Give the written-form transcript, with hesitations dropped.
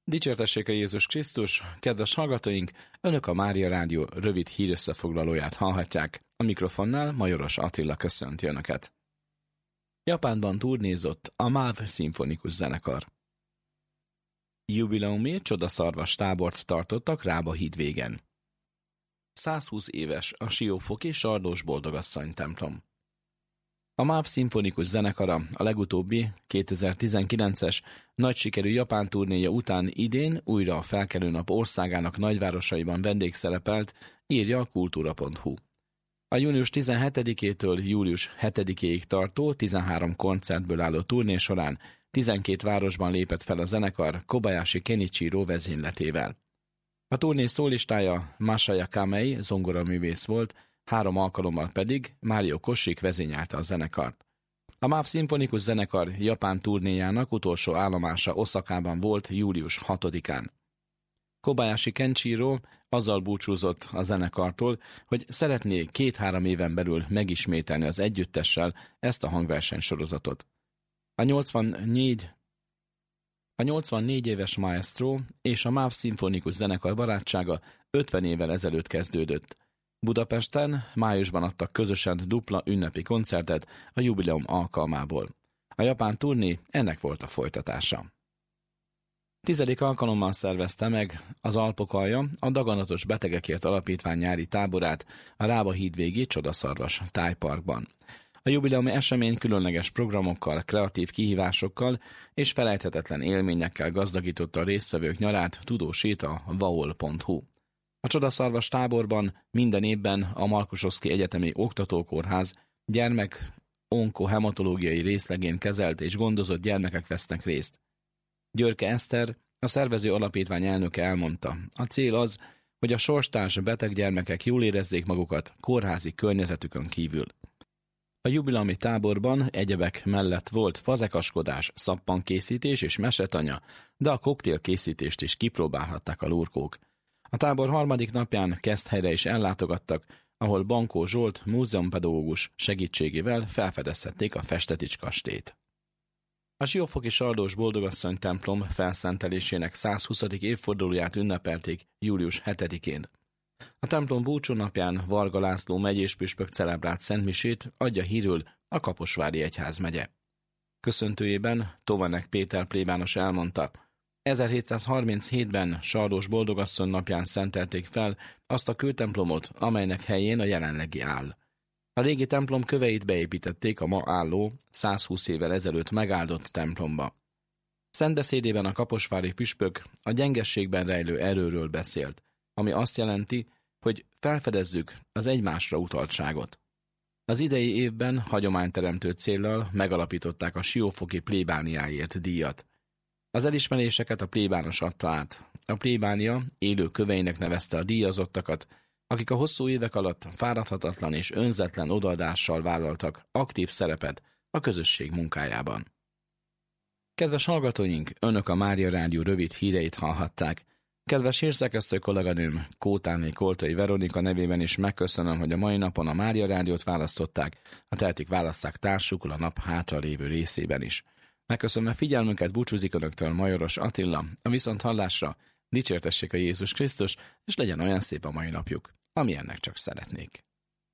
Dicsértessék a Jézus Krisztus, kedves hallgatóink, Önök a Mária Rádió rövid hírösszefoglalóját hallhatják. A mikrofonnál Majoros Attila köszönti Önöket. Japánban turnézott a MÁV szimfonikus zenekar. Jubileumi csodaszarvas tábort tartottak Rába hídvégen. 120 éves a Siófoki Sardós Boldogasszony templom. A MÁV szimfonikus zenekara a legutóbbi 2019-es nagy sikerű japán turnéja után idén újra a felkelőnap országának nagyvárosaiban vendégszerepelt, írja a kultúra.hu. A június 17-től július 7-ig tartó 13 koncertből álló turné során 12 városban lépett fel a zenekar Kobayashi Kenichiro vezényletével. A turné szólistája Masaya Kamei zongoraművész volt, 3 alkalommal pedig Mário Kossik vezényelte a zenekart. A MÁV szimfonikus zenekar japán turnéjának utolsó állomása Oszakában volt július 6-án. Kobayashi Kenichiro azzal búcsúzott a zenekartól, hogy szeretné 2-3 éven belül megismételni az együttessel ezt a hangversenysorozatot. A 84 éves maestro és a MÁV szimfonikus zenekar barátsága 50 évvel ezelőtt kezdődött. Budapesten májusban adtak közösen dupla ünnepi koncertet a jubileum alkalmából. A japán turné ennek volt a folytatása. 10. alkalommal szervezte meg az Alpokalja a Daganatos Betegekért Alapítvány nyári táborát a Rába hídvégi Csodaszarvas tájparkban. A jubileumi esemény különleges programokkal, kreatív kihívásokkal és felejthetetlen élményekkel gazdagította a résztvevők nyarát, tudósít a vaol.hu. A Csodaszarvas táborban minden évben a Markusoszki Egyetemi Oktatókórház gyermek-onkohematológiai részlegén kezelt és gondozott gyermekek vesznek részt. Györke Eszter, a szervező alapítvány elnöke elmondta, a cél az, hogy a sorstárs beteg gyermekek jól érezzék magukat kórházi környezetükön kívül. A jubileumi táborban egyebek mellett volt fazekaskodás, szappankészítés és mesetanya, de a koktélkészítést is kipróbálhatták a lurkók. A tábor 3. napján Keszthelyre is ellátogattak, ahol Bankó Zsolt múzeumpedagógus segítségével felfedezhették a Festetics kastélyt. A Siófoki Sardós Boldogasszony templom felszentelésének 120. évfordulóját ünnepelték július 7-én. A templom búcsúnapján Varga László megyéspüspök celebrált szentmisét adja hírül a Kaposvári egyházmegye. Köszöntőjében Tovanek Péter plébános elmondta, 1737-ben Sardós Boldogasszony napján szentelték fel azt a kőtemplomot, amelynek helyén a jelenlegi áll. A régi templom köveit beépítették a ma álló, 120 évvel ezelőtt megáldott templomba. Szentbeszédében a kaposvári püspök a gyengességben rejlő erőről beszélt, ami azt jelenti, hogy felfedezzük az egymásra utaltságot. Az idei évben hagyományteremtő céllal megalapították a Siófoki plébániáért díjat. Az elismeréseket a plébános adta át. A plébánia élő köveinek nevezte a díjazottakat, akik a hosszú évek alatt fáradhatatlan és önzetlen odaadással vállaltak aktív szerepet a közösség munkájában. Kedves hallgatóink, Önök a Mária Rádió rövid híreit hallhatták. Kedves hírszerkesztő kolléganőm, Kótáné Koltai Veronika nevében is megköszönöm, hogy a mai napon a Mária Rádiót választották, ha tehetik, válasszák társukul a nap hátralévő részében is. Megköszönve figyelmünket, búcsúzik Önöktől Majoros Attila, a viszonthallásra, dicsértessék a Jézus Krisztus, és legyen olyan szép a mai napjuk, amilyennek csak szeretnék.